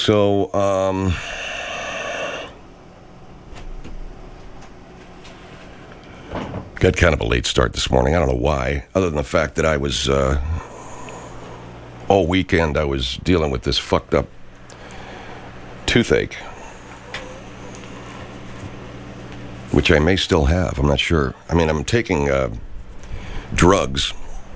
So, got kind of a late start this morning. I don't know why, other than the fact that I was, all weekend I was dealing with this fucked up toothache, which I may still have. I'm not sure. I mean, I'm taking drugs.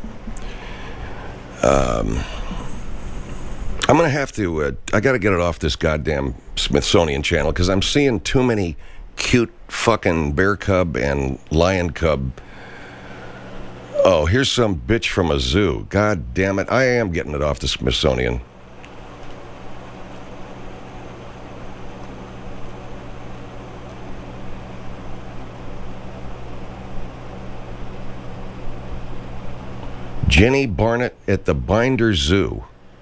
I'm going to have to, I got to get it off this goddamn Smithsonian channel because I'm seeing too many cute fucking bear cub and lion cub. Oh, here's some bitch from a zoo. God damn it. I am getting it off the Smithsonian. Jenny Barnett at the Binder Zoo.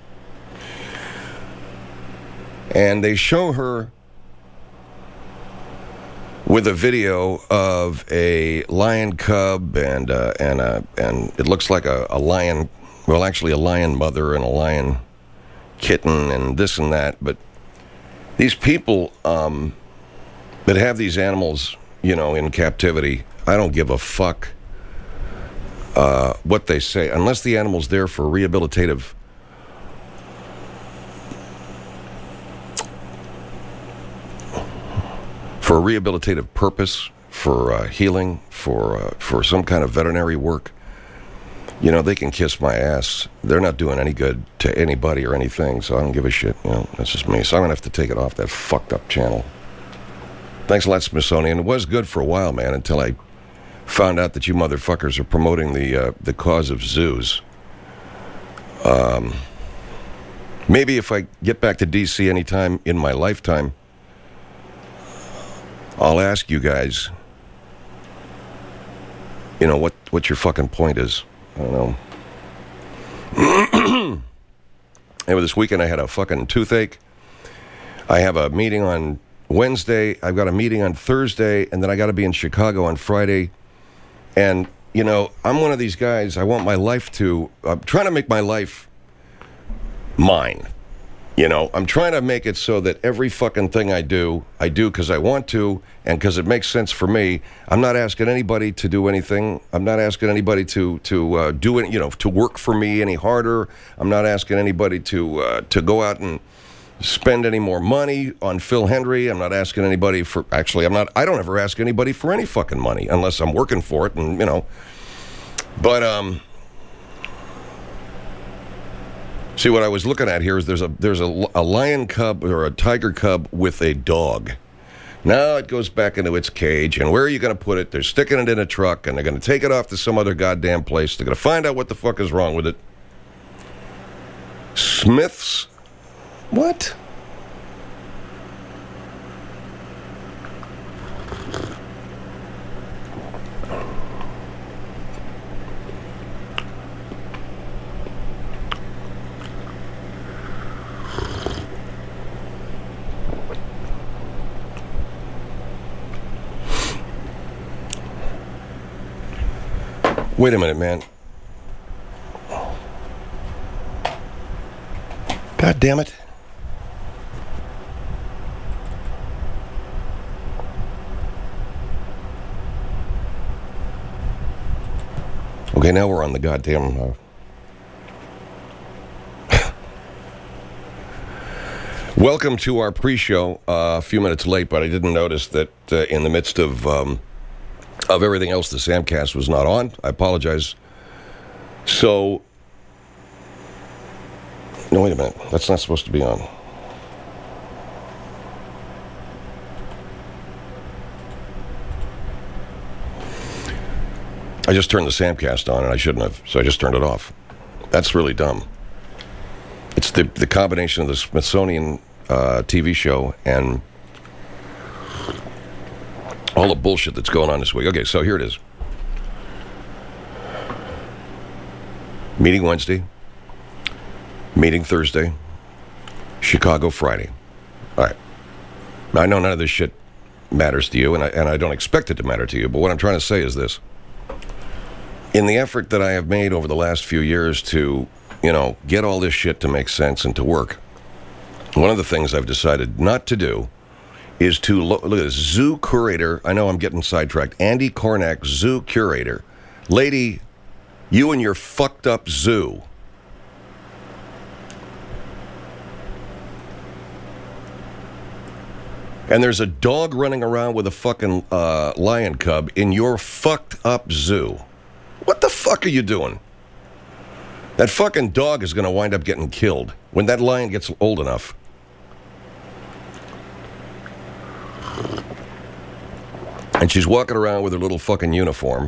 And they show her with a video of a lion cub and it looks like a lion, well, actually a lion mother and a lion kitten and this and that. But these people that have these animals, you know, in captivity, I don't give a fuck what they say, unless the animal's there for rehabilitative purpose, for healing, for some kind of veterinary work. You know, they can kiss my ass. They're not doing any good to anybody or anything, so I don't give a shit. You know, that's just me. So I'm going to have to take it off that fucked up channel. Thanks a lot, Smithsonian. It was good for a while, man, until I found out that you motherfuckers are promoting the cause of zoos. Maybe if I get back to D.C. anytime in my lifetime, I'll ask you guys, you know, what your fucking point is. I don't know. Anyway, this weekend I had a fucking toothache. I have a meeting on Wednesday. I've got a meeting on Thursday, and then I got to be in Chicago on Friday. And, you know, I'm one of these guys, I want my life to, I'm trying to make my life mine. You know, I'm trying to make it so that every fucking thing I do because I want to and because it makes sense for me. I'm not asking anybody to do anything. I'm not asking anybody to do it, you know, to work for me any harder. I'm not asking anybody to go out and spend any more money on Phil Hendry. I'm not asking anybody for, actually, I don't ever ask anybody for any fucking money unless I'm working for it and, you know. But, see, what I was looking at here is there's a lion cub or a tiger cub with a dog. Now it goes back into its cage, and where are you going to put it? They're sticking it in a truck, and they're going to take it off to some other goddamn place. They're going to find out what the fuck is wrong with it. Smith's... What? Wait a minute, man. God damn it. Okay, now we're on the goddamn... Welcome to our pre-show. A few minutes late, but I didn't notice that in the midst of everything else, the Samcast was not on. I apologize. So... No, wait a minute. That's not supposed to be on. I just turned the Samcast on, and I shouldn't have, so I just turned it off. That's really dumb. It's the combination of the Smithsonian TV show and all the bullshit that's going on this week. Okay, so here it is. Meeting Wednesday. Meeting Thursday. Chicago Friday. All right. Now, I know none of this shit matters to you, and I don't expect it to matter to you, but what I'm trying to say is this. In the effort that I have made over the last few years to, you know, get all this shit to make sense and to work, One of the things I've decided not to do is to look at this zoo curator. I know I'm getting sidetracked. Andy Kornack, zoo curator. Lady, you and your fucked up zoo. And there's a dog running around with a fucking lion cub in your fucked up zoo. What the fuck are you doing? That fucking dog is going to wind up getting killed when that lion gets old enough. And she's walking around with her little fucking uniform.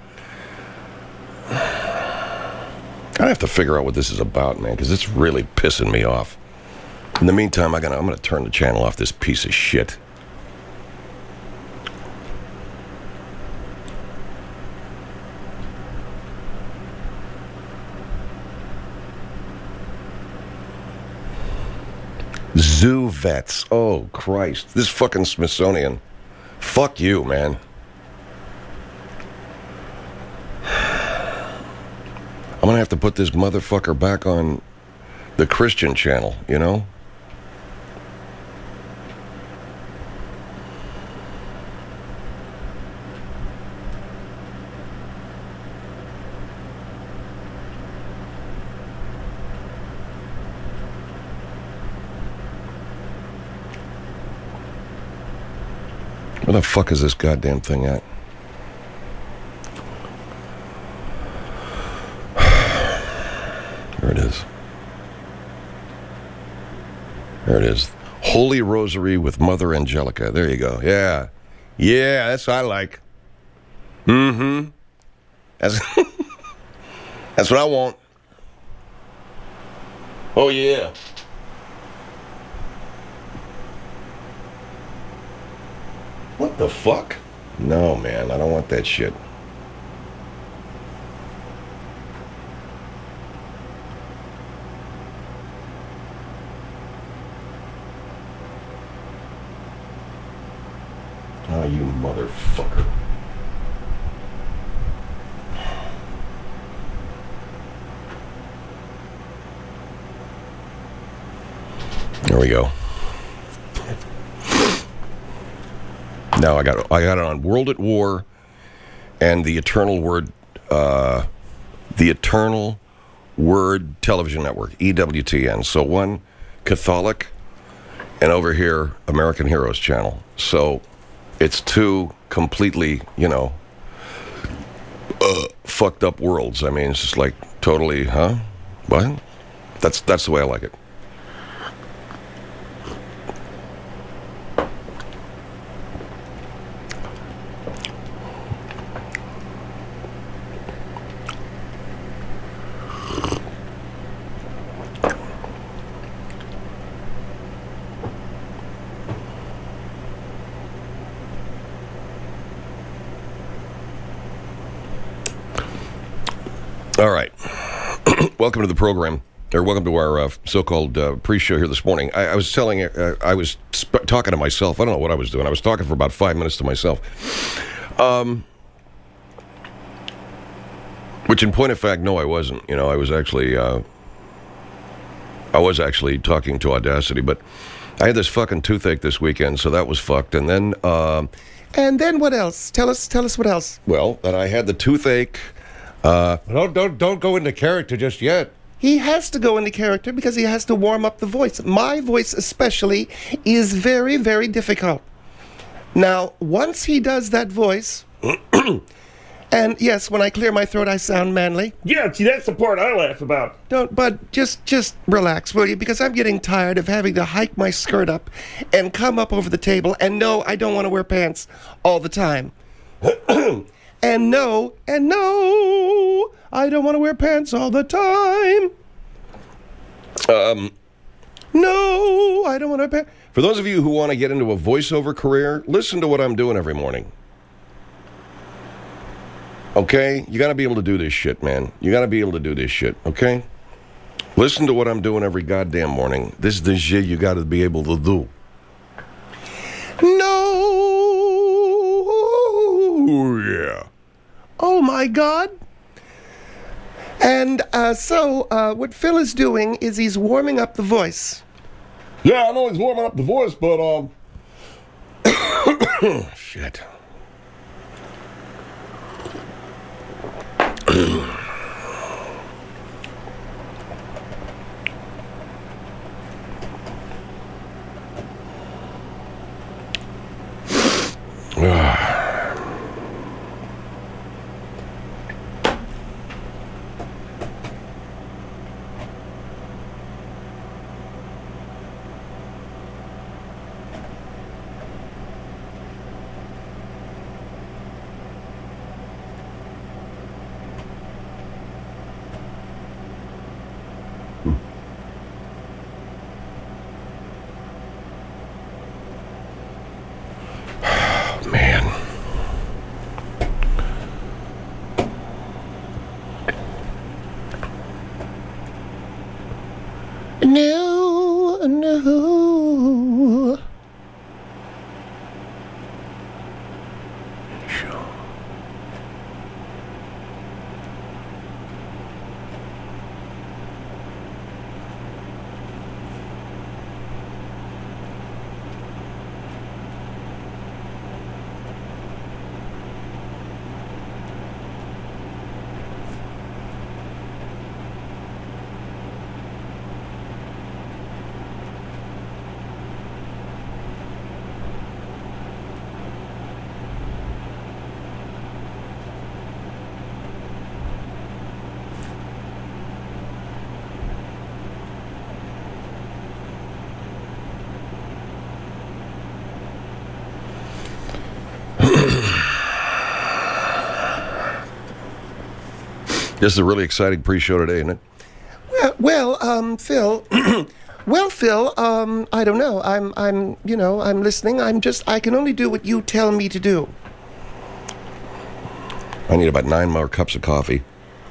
I have to figure out what this is about, man, because it's really pissing me off. In the meantime, I'm gonna turn the channel off this piece of shit. Zoo vets. Oh, Christ. This fucking Smithsonian. Fuck you, man. I'm gonna have to put this motherfucker back on the Christian channel, you know? Where the fuck is this goddamn thing at? There it is. There it is. Holy Rosary with Mother Angelica. There you go. Yeah. Yeah, that's what I like. Mm-hmm. That's, that's what I want. Oh, yeah. What the fuck? No, man, I don't want that shit. Oh, you motherfucker. There we go. Now I got it on World at War and the Eternal Word Television Network, EWTN. So one Catholic and over here American Heroes channel. So it's two completely, fucked up worlds. I mean, it's just like totally, huh? What? That's the way I like it. All right. Welcome to the program, or welcome to our so-called pre-show here this morning. I was telling you, I was talking to myself. I don't know what I was doing. I was talking for about 5 minutes to myself. Which in point of fact, no, I wasn't. I was actually talking to Audacity, but I had this fucking toothache this weekend, so that was fucked. And then what else? Tell us what else. Well, then I had the toothache. Don't go into character just yet. He has to go into character because he has to warm up the voice. My voice especially is very, very difficult. Now, once he does that voice, and yes, when I clear my throat, I sound manly. Yeah, see, that's the part I laugh about. But just relax, will you? Because I'm getting tired of having to hike my skirt up and come up over the table. And no, I don't want to wear pants all the time. And no, I don't want to wear pants all the time. No, I don't want to wear pants. For those of you who want to get into a voiceover career, listen to what I'm doing every morning. Okay? You got to be able to do this shit, man. You got to be able to do this shit, okay? Listen to what I'm doing every goddamn morning. This is the shit you got to be able to do. No. Oh, yeah. Oh, my God. And so what Phil is doing is he's warming up the voice. Yeah, I know he's warming up the voice, but shit. Man. No, no. This is a really exciting pre-show today, isn't it? Phil. Well, Phil, I don't know. I'm listening. I can only do what you tell me to do. I need about 9 more cups of coffee.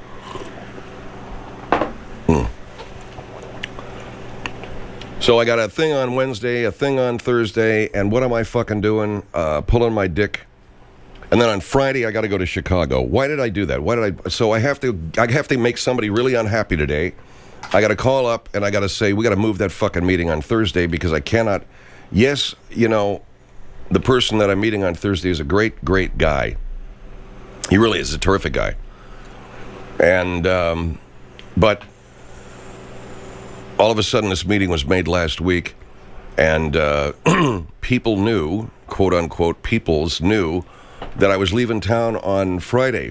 So I got a thing on Wednesday, a thing on Thursday, and what am I fucking doing? Pulling my dick. And then on Friday, I got to go to Chicago. Why did I do that? So I have to make somebody really unhappy today. I got to call up and I got to say, we got to move that fucking meeting on Thursday because I cannot. Yes, the person that I'm meeting on Thursday is a great, great guy. He really is a terrific guy. And, but all of a sudden this meeting was made last week and people knew, quote unquote, peoples knew that I was leaving town on Friday.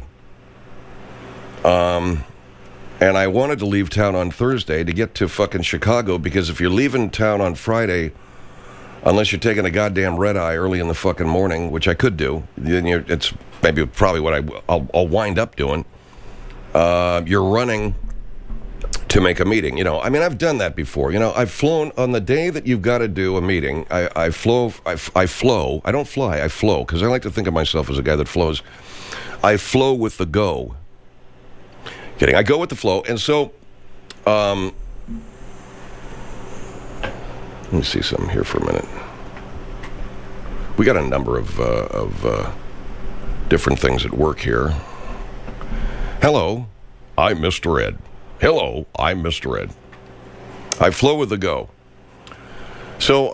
And I wanted to leave town on Thursday to get to fucking Chicago because if you're leaving town on Friday, unless you're taking a goddamn red eye early in the fucking morning, which I could do, then it's probably what I'll wind up doing. You're running to make a meeting. I've done that before. I've flown on the day that you've got to do a meeting. I flow. I don't fly. I flow because I like to think of myself as a guy that flows. I flow with the go. Kidding. I go with the flow, and so let me see something here for a minute. We got a number of different things at work here. Hello, I'm Mr. Ed. Hello, I'm Mr. Ed. I flow with the go. So,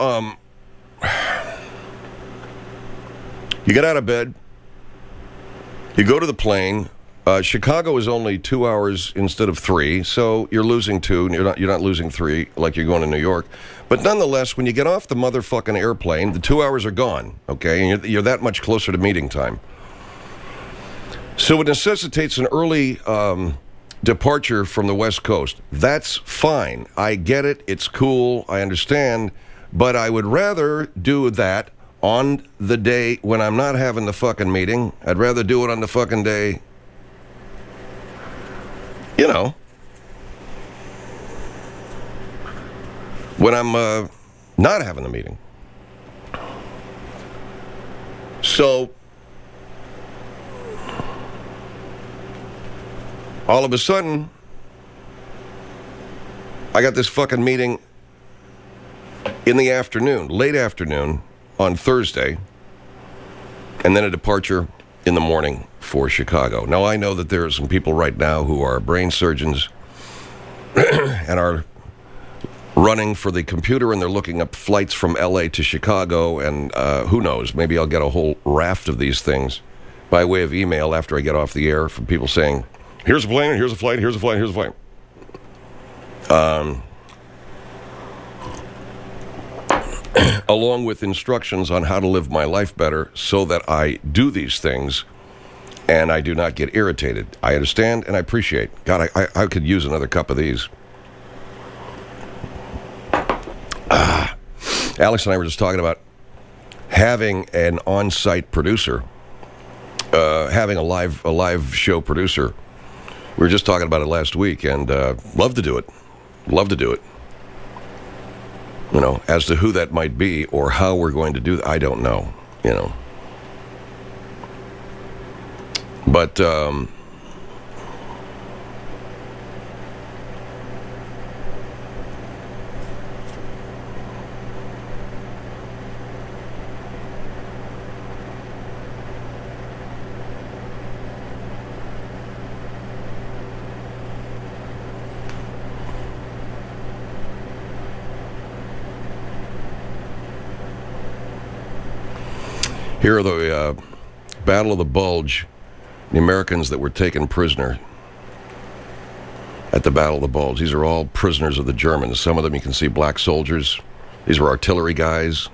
you get out of bed, you go to the plane. Chicago is only 2 hours instead of 3, so you're losing 2, and you're not losing 3 like you're going to New York. But nonetheless, when you get off the motherfucking airplane, the 2 hours are gone, okay? And you're that much closer to meeting time. So it necessitates an early departure from the West Coast. That's fine. I get it. It's cool. I understand. But I would rather do that on the day when I'm not having the fucking meeting. I'd rather do it on the fucking day, when I'm not having the meeting. So all of a sudden, I got this fucking meeting in the afternoon, late afternoon, on Thursday, and then a departure in the morning for Chicago. Now, I know that there are some people right now who are brain surgeons and are running for the computer, and they're looking up flights from L.A. to Chicago, and who knows, maybe I'll get a whole raft of these things by way of email after I get off the air from people saying, here's a plane, here's a flight, here's a flight, here's a flight. Along with instructions on how to live my life better so that I do these things and I do not get irritated. I understand and I appreciate. God, I could use another cup of these. Alex and I were just talking about having an on-site producer, having a live show producer. We were just talking about it last week, and love to do it. Love to do it. You know, as to who that might be or how we're going to do that, I don't know. You know, but. Here are the Battle of the Bulge, the Americans that were taken prisoner at the Battle of the Bulge. These are all prisoners of the Germans. Some of them you can see black soldiers. These were artillery guys.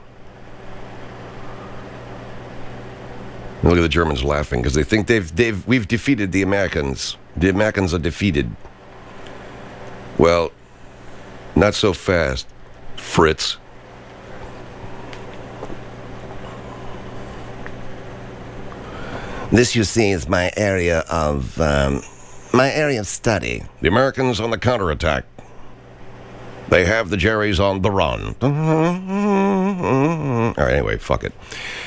Look at the Germans laughing because they think we've defeated the Americans. The Americans are defeated. Well, not so fast, Fritz. This, you see, is my area of study. The Americans on the counterattack. They have the Jerrys on the run. All right, anyway, fuck it.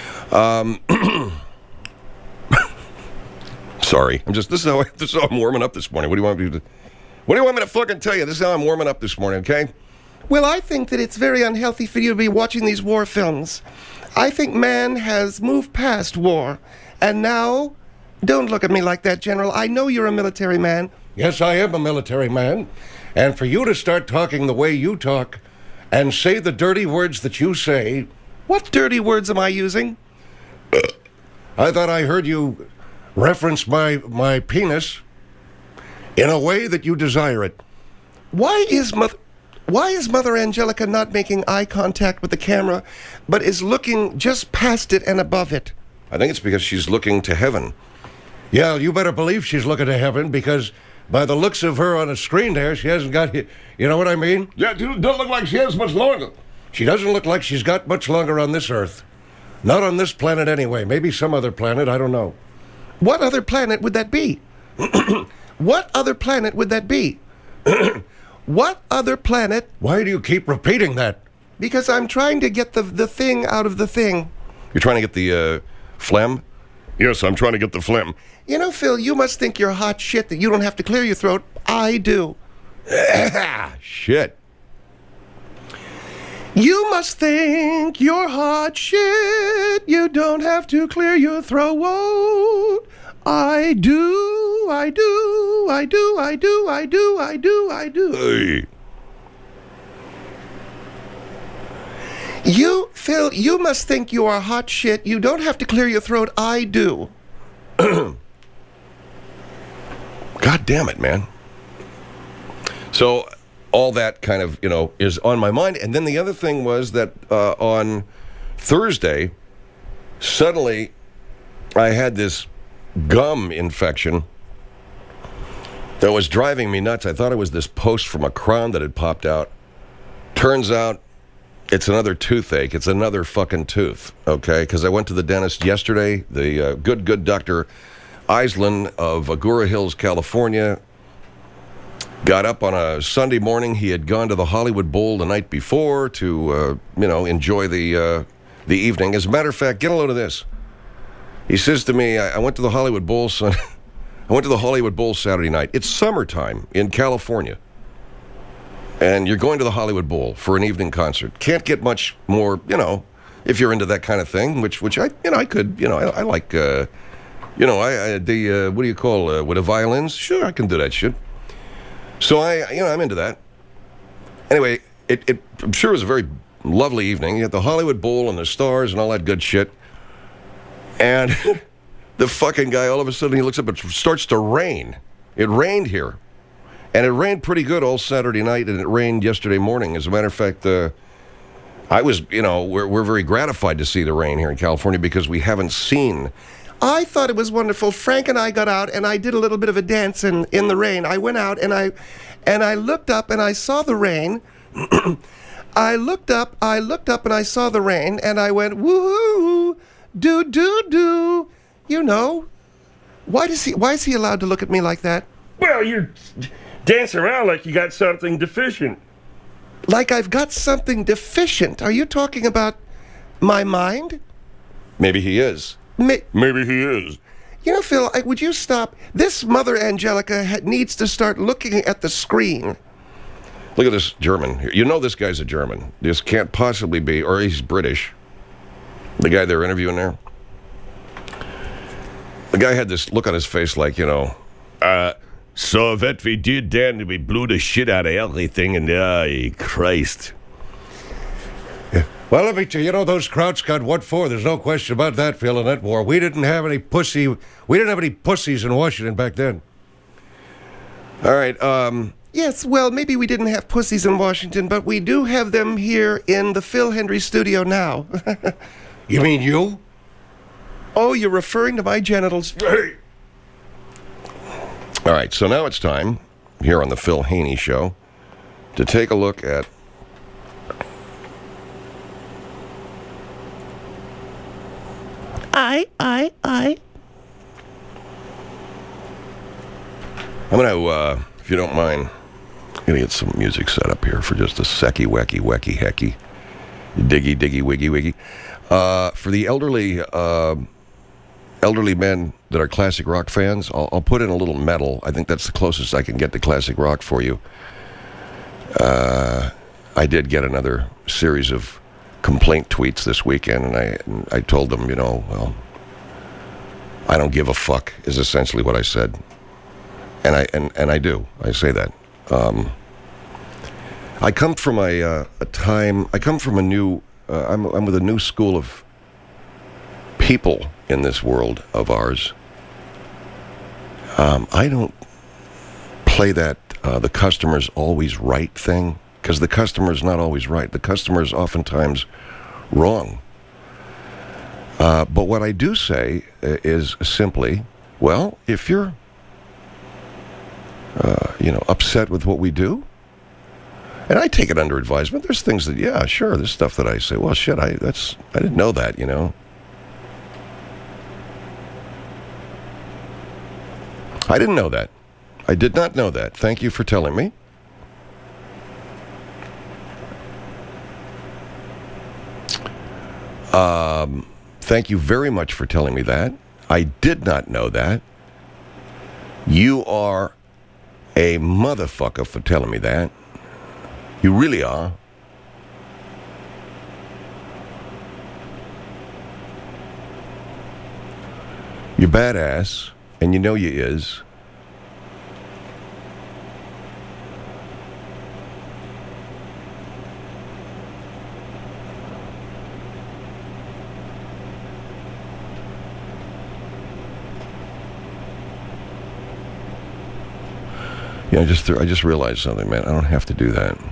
Sorry, this is how I'm warming up this morning. What do you want me to fucking tell you? This is how I'm warming up this morning, okay? Well, I think that it's very unhealthy for you to be watching these war films. I think man has moved past war. And now, don't look at me like that, General. I know you're a military man. Yes, I am a military man. And for you to start talking the way you talk and say the dirty words that you say... What dirty words am I using? I thought I heard you reference my penis in a way that you desire it. Why is Mother Angelica not making eye contact with the camera, but is looking just past it and above it? I think it's because she's looking to heaven. Yeah, you better believe she's looking to heaven because by the looks of her on the screen there, she hasn't got... You know what I mean? Yeah, it doesn't look like she has much longer. She doesn't look like she's got much longer on this Earth. Not on this planet anyway. Maybe some other planet, I don't know. What other planet would that be? What other planet would that be? What other planet? Why do you keep repeating that? Because I'm trying to get the thing out of the thing. You're trying to get the phlegm? Yes, I'm trying to get the phlegm. You know, Phil, you must think you're hot shit that you don't have to clear your throat. I do. Shit. You must think you're hot shit. You don't have to clear your throat. I do, I do, I do, I do, I do, I do, I do. Hey. You, Phil, you must think you are hot shit. You don't have to clear your throat. I do. God damn it, man. So all that kind of, is on my mind. And then the other thing was that on Thursday, suddenly I had this gum infection that was driving me nuts. I thought it was this post from a crown that had popped out. Turns out it's another toothache. It's another fucking tooth, okay? Because I went to the dentist yesterday, the good Dr. Island of Agoura Hills, California. Got up on a Sunday morning. He had gone to the Hollywood Bowl the night before to, enjoy the evening. As a matter of fact, get a load of this. He says to me, I went to the Hollywood Bowl Saturday night. It's summertime in California. And you're going to the Hollywood Bowl for an evening concert. Can't get much more, if you're into that kind of thing, which I could, I like, what do you call, with the violins? Sure, I can do that shit. So I'm into that. Anyway, I'm sure it was a very lovely evening. You had the Hollywood Bowl and the stars and all that good shit. And the fucking guy, all of a sudden, he looks up, it starts to rain. It rained here. And it rained pretty good all Saturday night, and it rained yesterday morning. As a matter of fact, I was, we're very gratified to see the rain here in California because we haven't seen. I thought it was wonderful. Frank and I got out, and I did a little bit of a dance in the rain. I went out, and I looked up, and I saw the rain. I looked up, and I saw the rain, and I went, woo-hoo, do. Why is he allowed to look at me like that? Well, you're dancing around like you got something deficient. Like I've got something deficient. Are you talking about my mind? Maybe he is. Maybe he is. Phil, would you stop? This Mother Angelica needs to start looking at the screen. Look at this German here. You know this guy's a German. This can't possibly be, or he's British. The guy they're interviewing there. The guy had this look on his face like, So what we did then, we blew the shit out of everything, and Christ. Yeah. Well, let me tell you, those Krauts got what for. There's no question about that, Phil, in that war. We didn't have any pussies in Washington back then. All right, Yes, well, maybe we didn't have pussies in Washington, but we do have them here in the Phil Hendry studio now. You mean you? Oh, you're referring to my genitals. Hey. All right, so now it's time, here on the Phil Haney Show, to take a look at I. I'm going to, if you don't mind, I'm going to get some music set up here for just a secky, wacky, wacky, hecky, diggy, diggy, wiggy, wiggy. For the elderly men that are classic rock fans, I'll put in a little metal. I think that's the closest I can get to classic rock for you. I did get another series of complaint tweets this weekend, and I told them, well, I don't give a fuck is essentially what I said. And I do. I say that. I come from a time. I come from a new. I'm with a new school of people in this world of ours. I don't play that the customer's always right thing, because the customer's not always right. The customer's oftentimes wrong. But what I do say is simply, well, if you're upset with what we do, and I take it under advisement. There's things that, yeah, sure, there's stuff that I say, well, shit, I didn't know that, I didn't know that. I did not know that. Thank you for telling me. Thank you very much for telling me that. I did not know that. You are a motherfucker for telling me that. You really are. You're badass, and you know you is. Yeah, I just realized something, man. I don't have to do that.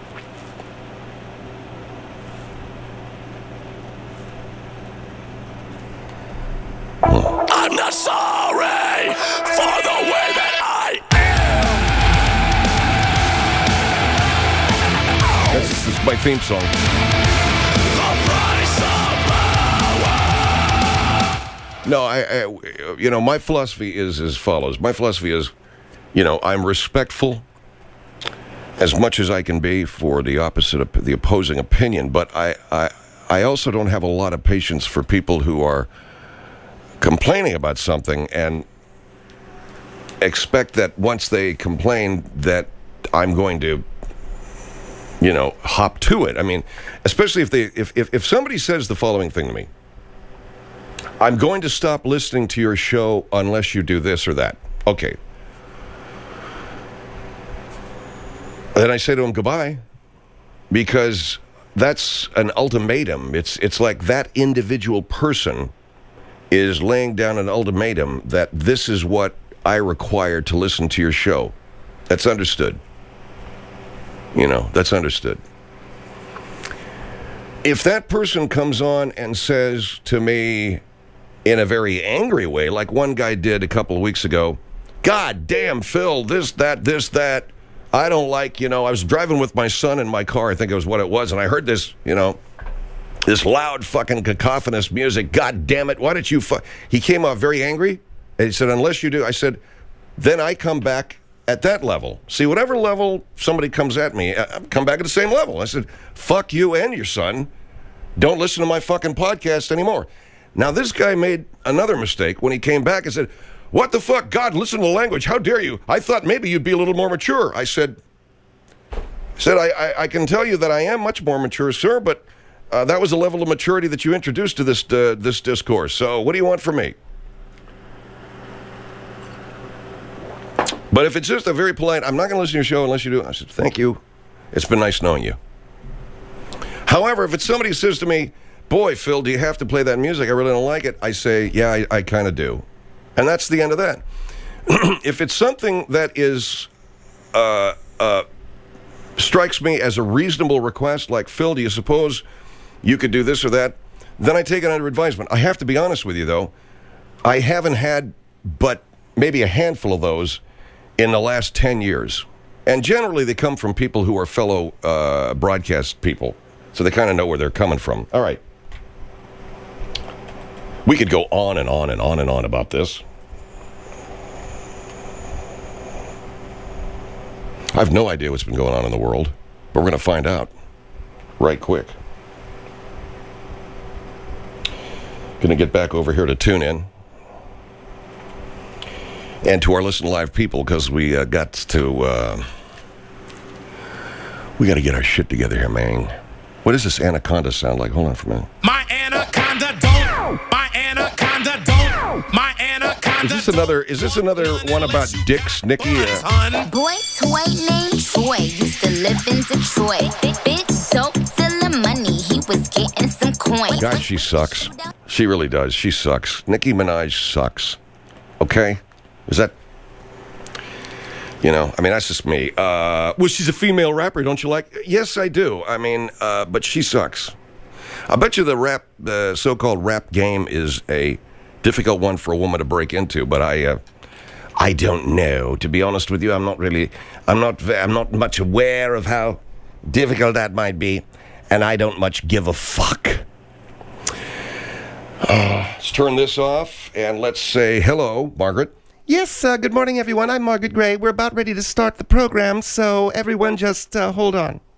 I'm not sorry for the way that I am. This is my theme song. No, my philosophy is as follows. My philosophy is, I'm respectful as much as I can be for the opposing opinion, but I also don't have a lot of patience for people who are complaining about something and expect that once they complain that I'm going to, hop to it. I mean, especially if somebody says the following thing to me: I'm going to stop listening to your show unless you do this or that. Okay. Then I say to him, goodbye. because that's an ultimatum. It's like that individual person is laying down an ultimatum that this is what I require to listen to your show. That's understood. That's understood. If that person comes on and says to me in a very angry way, like one guy did a couple of weeks ago, God damn, Phil, this, that, I don't like, I was driving with my son in my car, I think it was what it was, and I heard this, this loud fucking cacophonous music. God damn it, why did you He came off very angry, and he said, unless you do, I said, then I come back at that level. See, whatever level somebody comes at me, I come back at the same level. I said, fuck you and your son. Don't listen to my fucking podcast anymore. Now, this guy made another mistake when he came back and said, what the fuck? God, listen to the language. How dare you? I thought maybe you'd be a little more mature. I said, I can tell you that I am much more mature, sir, but that was a level of maturity that you introduced to this discourse. So what do you want from me? But if it's just a very polite, I'm not going to listen to your show unless you do. I said, thank you. It's been nice knowing you. However, if it's somebody who says to me, boy, Phil, do you have to play that music? I really don't like it. I say, yeah, I kind of do. And that's the end of that. If it's something that is strikes me as a reasonable request, like, Phil, do you suppose you could do this or that? Then I take it under advisement. I have to be honest with you, though. I haven't had but maybe a handful of those in the last 10 years. And generally, they come from people who are fellow broadcast people. So they kind of know where they're coming from. All right. We could go on and on and on and on about this. I have no idea what's been going on in the world, but we're going to find out right quick. Going to get back over here to tune in. And to our Listen Live people, because we got to get our shit together here, man. What does this anaconda sound like? Hold on for a minute. My anaconda don't. My anaconda don't. My anaconda. Is this another one about dicks, Nikki? Boy toy named Troy used to live in Detroit. Big dope, selling money. He was getting some coins. God, she sucks. She really does. She sucks. Nicki Minaj sucks. Okay? Is that... that's just me. Well, she's a female rapper, don't you like? Yes, I do. But she sucks. I bet you the so-called rap game is a difficult one for a woman to break into, but I don't know. To be honest with you, I'm not much aware of how difficult that might be, and I don't much give a fuck. Let's turn this off, and let's say hello, Margaret. Yes, good morning, everyone. I'm Margaret Gray. We're about ready to start the program, so everyone just hold on.